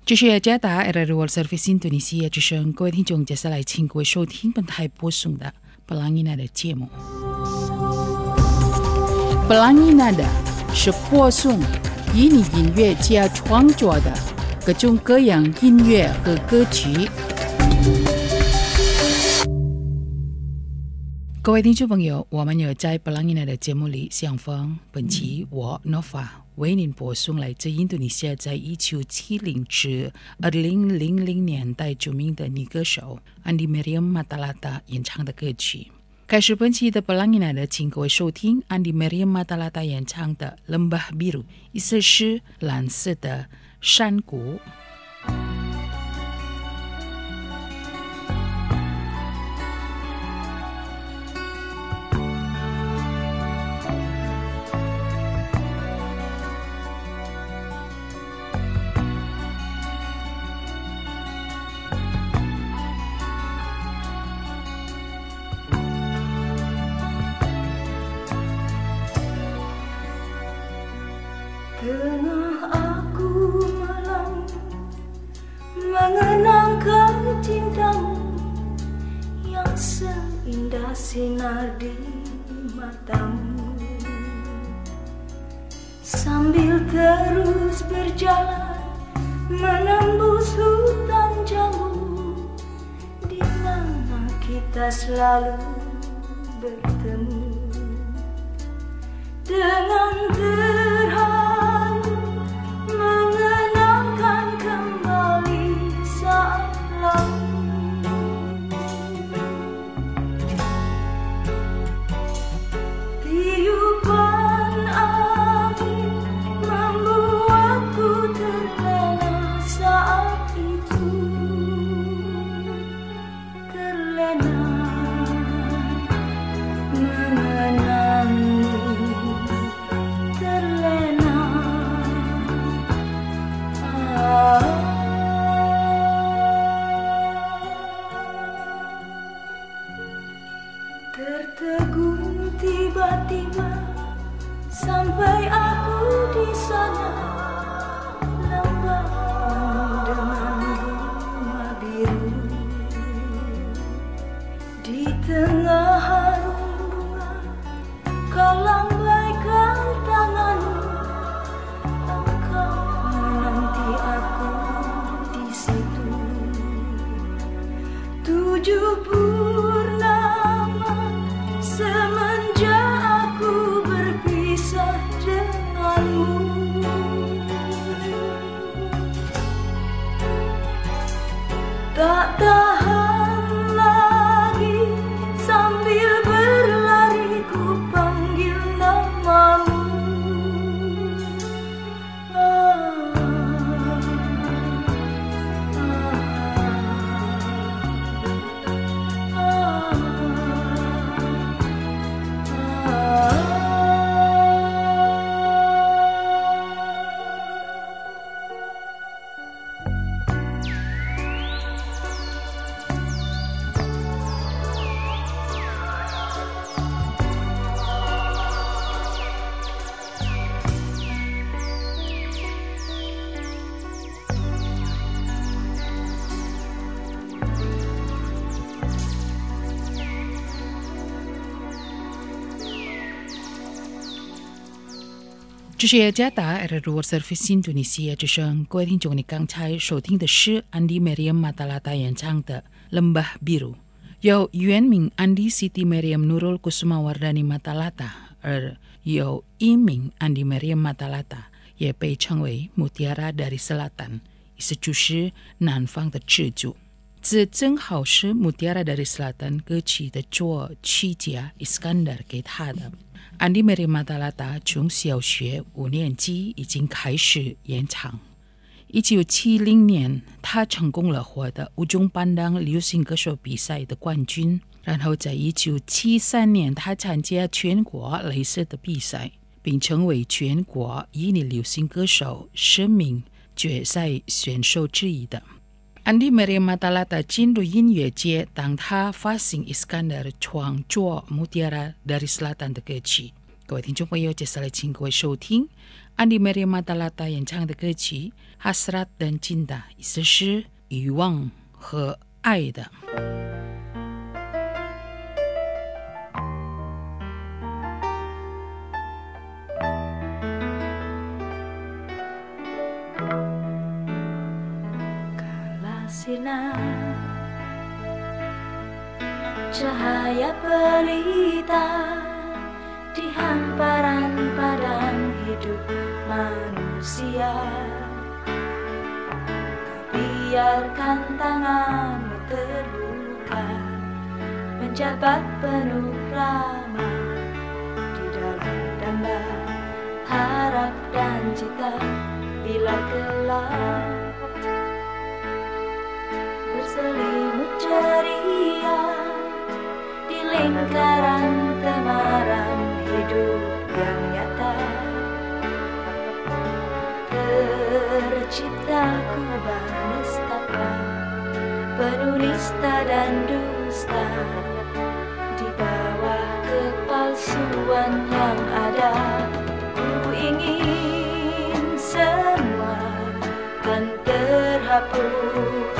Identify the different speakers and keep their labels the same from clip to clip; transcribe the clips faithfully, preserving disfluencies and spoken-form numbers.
Speaker 1: 这是加达 R R World Service Indonesia 之声，各位听众，接下来请各位收听本台播送的布朗伊娜的节目。布朗伊娜的是播送以你音乐家创作的各种各样音乐和歌曲。各位听众朋友，我们有在布朗伊娜的节目里相逢。本期我 Nova 为您播送来自印度尼西亚在一九七零至二零零零年代著名的女歌手 Andi Meriam Matalata 演唱的歌曲。开始本期的布朗伊娜的，请各位收听 Andi Meriam Matalata 演唱的 Lembah Biru， 意思是蓝色的山谷。
Speaker 2: Tengah aku malam mengenangkan cintamu yang seindah sinar di matamu, sambil terus berjalan menembus hutan jambu di mana kita selalu bertemu dengan terharu mengenangkan kembali saat lalu. Tiupan angin membuatku terlena saat itu, terlena mengenangmu, terlena. Tertegun tiba-tiba sampai aku di sana, lembah dengan bunga biru, di tengah harum bunga kau lambaikan tanganmu, engkau menanti aku di situ. Tujuh purnama semenjak aku berpisah denganmu, tak tahan lagi sambil berlari ku panggil namamu.
Speaker 1: 这是加达 R R World Service Indonesia 之声，各位听众，你刚才收听的是 Andi Meriam Matalata 演唱的 Lembah Biru， 由原名 Andi Siti Meriam Nurul Kusumawardani Matalata， 而有艺名 Andi Meriam Matalata， 也被称为 Mutiara dari Selatan， 意思就是南方的支柱。这正好是 Mutiara dari Selatan 歌曲的作曲家 Iskandar 给他的。Andi Meriam Matalata 从小学五年级已经开始演唱。一九七零年，他成功了获得Ujung Pandang流行歌手比赛的冠军。然后在一九七三年，他参加全国类似的比赛，并成为全国一流流行歌手十名决赛选手之一的。Andi Meriam Matalata 进入音乐界，当他发行 Iskandar 创作 Mutiara dari Selatan 的歌曲。 各位听众朋友，接下来请各位收听安迪·梅里马达拉达演唱的歌曲《Hasrat dan Cinta》，意思是欲望和爱的。
Speaker 2: Kala sinar cahaya pelita di hamparan padang hidup manusia, kau biarkan tanganmu terluka menjabat penuh ramah di dalam damba harap dan cita. Bila kelak berselimut ceria di lingkaran temaram hidup yang nyata, tercipta kubah nestapa penuh nista dan dusta di bawah kepalsuan yang ada. Ku ingin semua kan terhapus,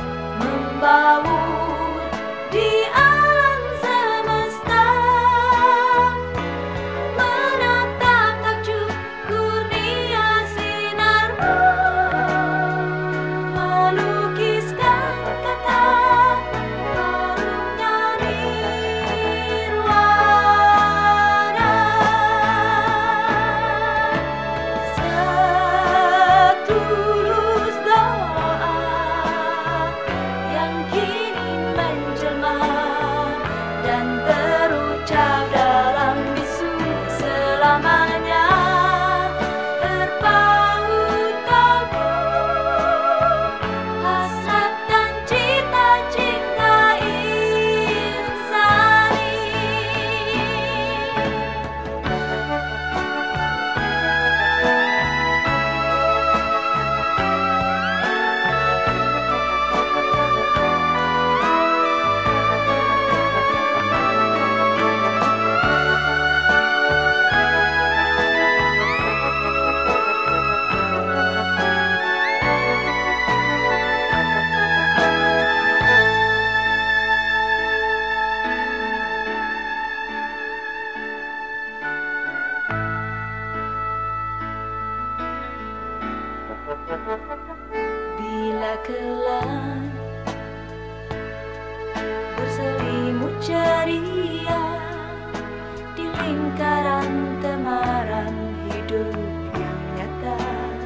Speaker 2: membaur di alam semesta, menatap takjub kurnia sinarmu, melukiskan kata harumnya nirwana. Setulus doa yang kini menjelma dan terucap dalam bisu selamanya, terpaut kalbu, hasrat dan cita-cita insani. Bila kelak berselimut ceria di lingkaran temaram hidup yang nyata,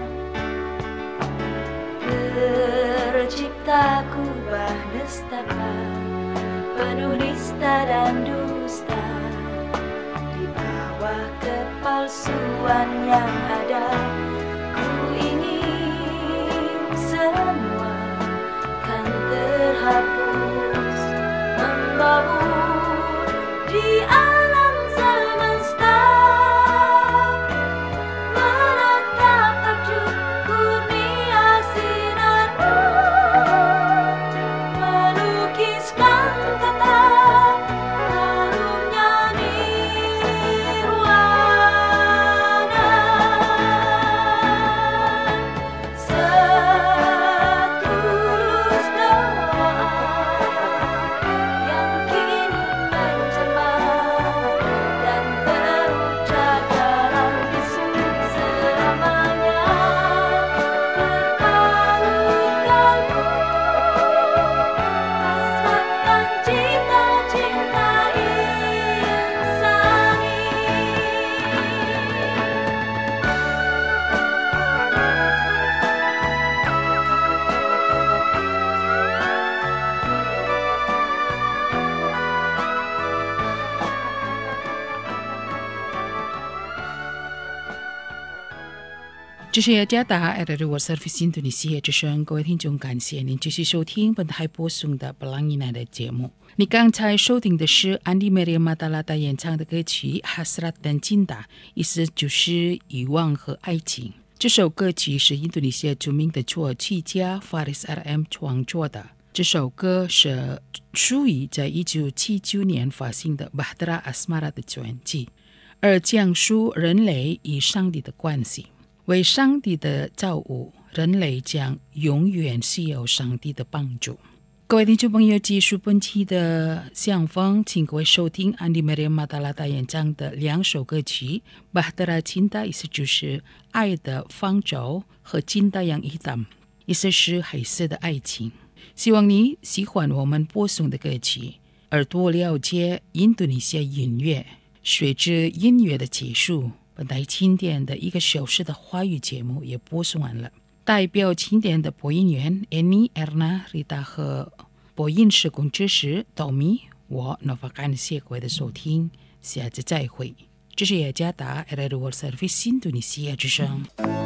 Speaker 2: tercipta kubah nestapa penuh nista dan dusta di bawah kepalsuan yang ada. Ku ingin semua kan terhapus, membaur di alam semesta, menatap takjub kurnia sinarmu, melukiskan kata harumnya nirwana. Setulus doa yang kini menjelma dan terucap dalam bisu selamanya, terpaut kalbu, hasrat dan cita-cita insani.
Speaker 1: 这是加达 R R World Service Indonesia 之声，各位听众，感谢您继续收听本台播送的布朗伊奈的节目。你刚才收听的是安迪·梅里马达拉达演唱的歌曲《Hasrat dan Cinta》，意思就是欲望和爱情。这首歌曲是印度尼西亚著名的作曲家 Faris R M 创作的。这首歌是属于在一九七九年发行的《Bahtera Asmara》的专辑。 而讲述人类与上帝的关系。为上帝的造物，人类将永远需要上帝的帮助。各位听众朋友，结束本期的相逢，请各位收听安迪梅丽马达拉达演唱的两首歌曲《Bahtera Cinta》，意思就是爱的方舟，和《Cinta yang Hitam》，意思是黑色的爱情。希望你喜欢我们播送的歌曲，而多了解印度尼西亚音乐。随着音乐的结束，本台经典的一个小时的华语节目也播送完了。代表经典的播音员 Annie、Erna、Rita 和播音室工程师 Tommy， 我 Nova 感谢各位的收听，下次再会。这是雅加达 R R World Service 印度尼西亚之声。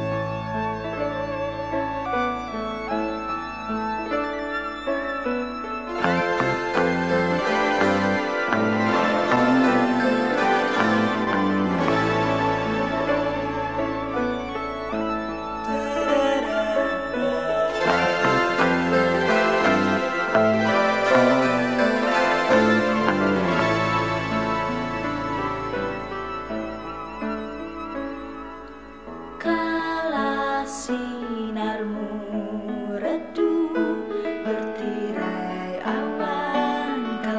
Speaker 2: Kala sinarmu redup bertirai awan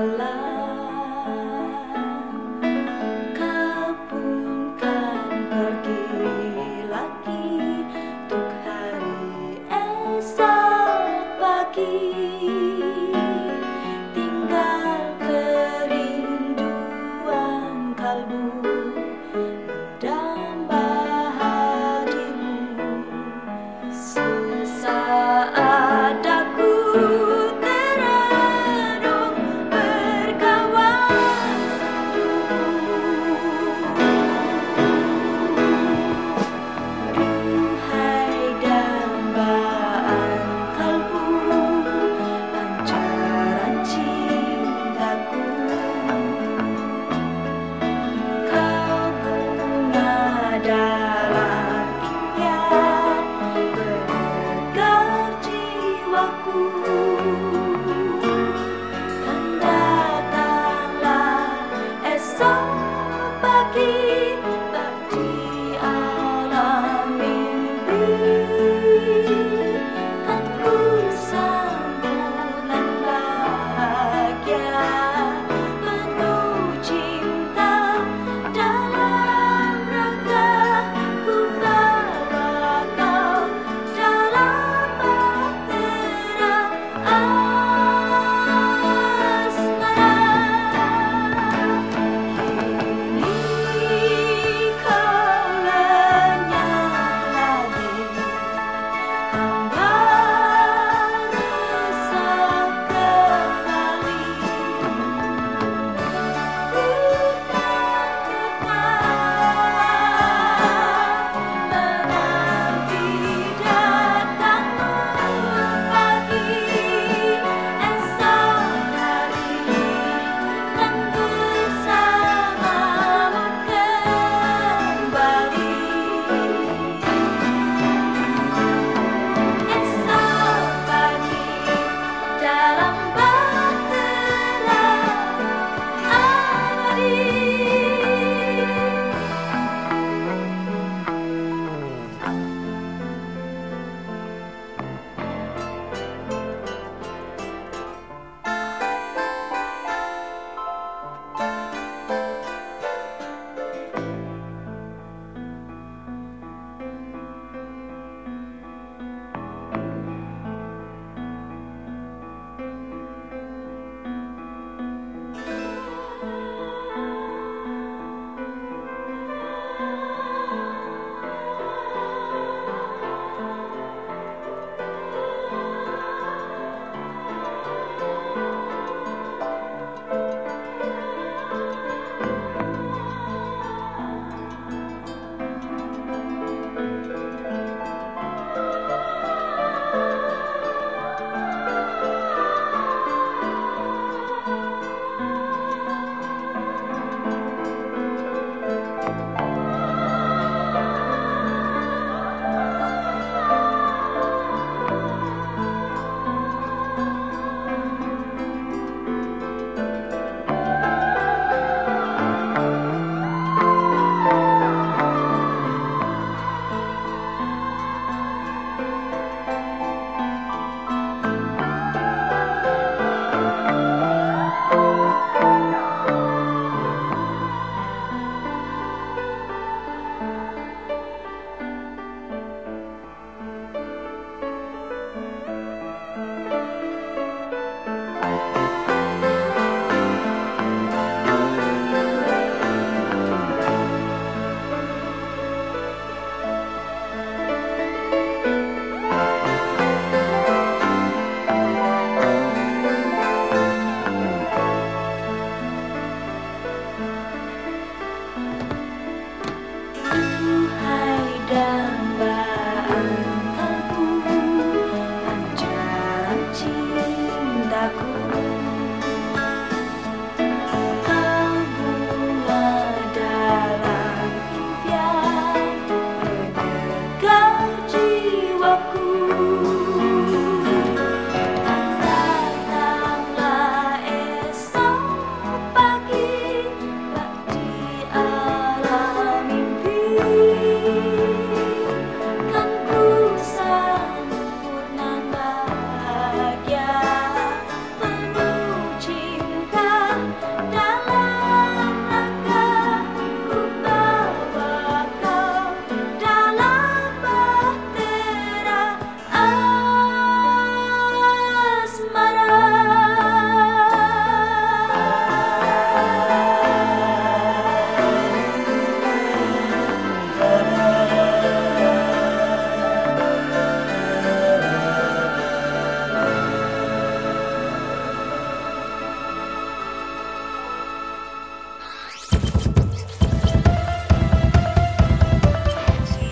Speaker 2: kelam, kau pun kan pergi lagi untuk hari esok pagi, tinggal kerinduan kalbu mendamba sesaat aku terenung berkawan duhai dambaan kalbu,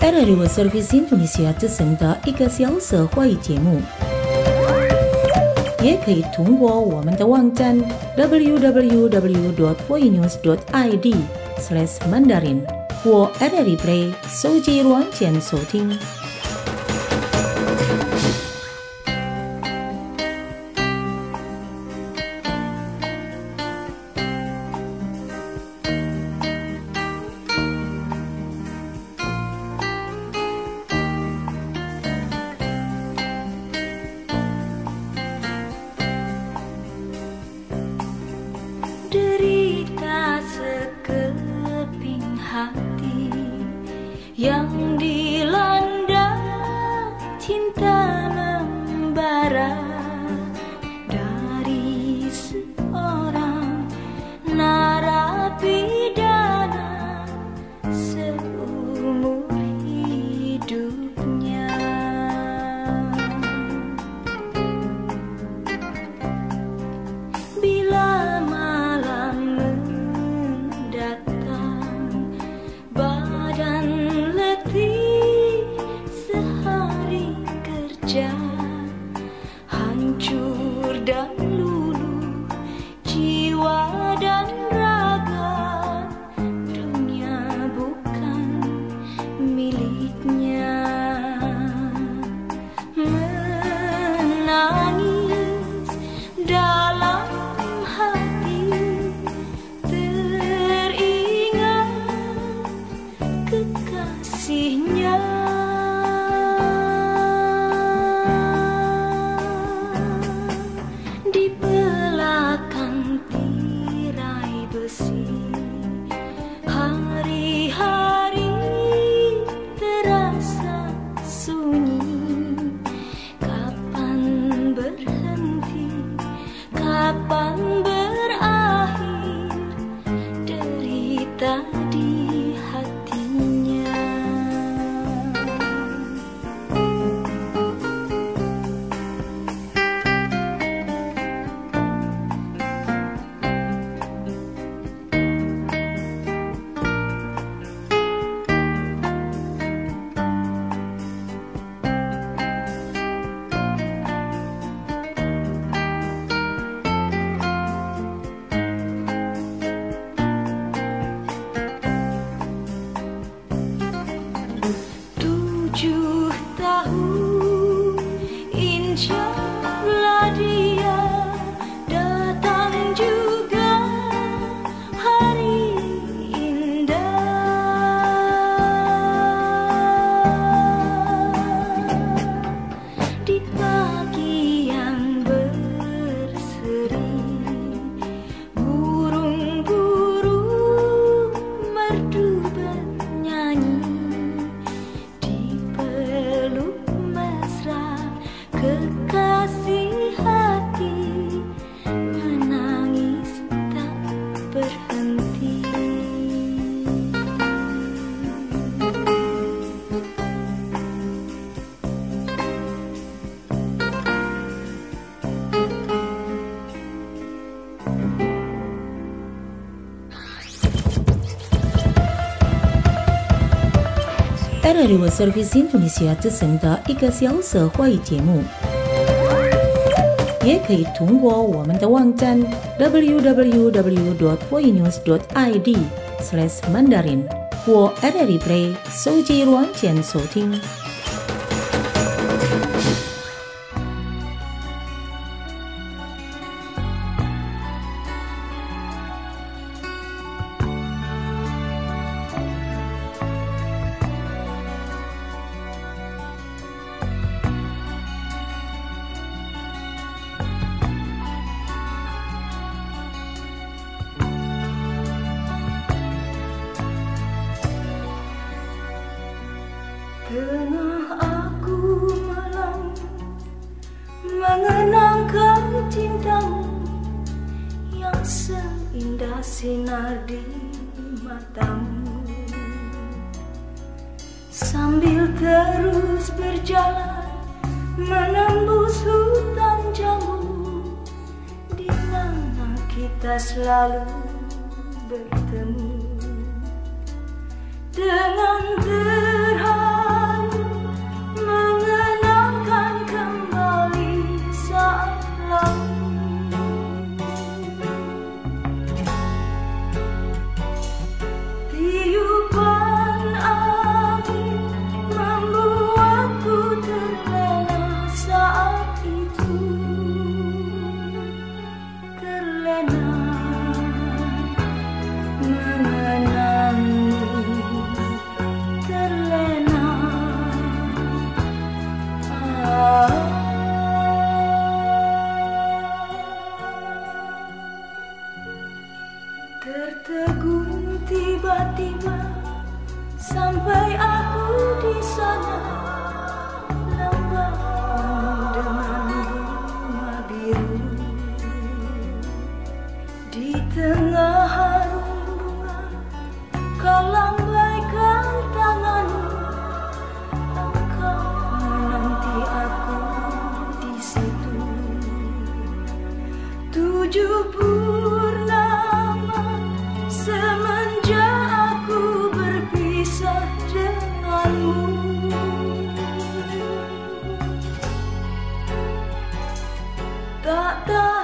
Speaker 3: R R I World Service Indonesia 之声的一个小时华语节目，也可以通过我们的网站 double-u double-u double-u dot voinews dot i d slash mandarin 或 R R I Play 手机软件收听。
Speaker 2: Derita sekeping hati yang dilanda cinta membara dari seorang narapidana seumur hidupnya. Bila malam mendatang, badan letih sehari kerja, hancur dan luluh jiwa dan raga, dunia bukan miliknya. Menangis dalam hati, teringat kekasihnya. Di belakang tirai besi, hari-hari terasa sunyi. Kapan berhenti, kapan berakhir derita di hatinya. Tujuh tahun insyaallah dia datang juga hari indah. Di pagi yang berseri, burung-burung merdu bernyanyi. Peluk mesra kekasih hati, menangis tak berhenti.
Speaker 3: R R I World Service Indonesia 之声的一个小时华语节目，也可以通过我们的网站 double-u double-u double-u dot voinews dot i d slash mandarin 或 R R I Play 手机软件收听。
Speaker 2: Tengah aku malam mengenangkan cintamu yang seindah sinar di matamu, sambil terus berjalan menembus hutan jambu, di mana kita selalu bertemu dengan terharu. tujuh purnama semenjak aku berpisah denganmu. Tak tahu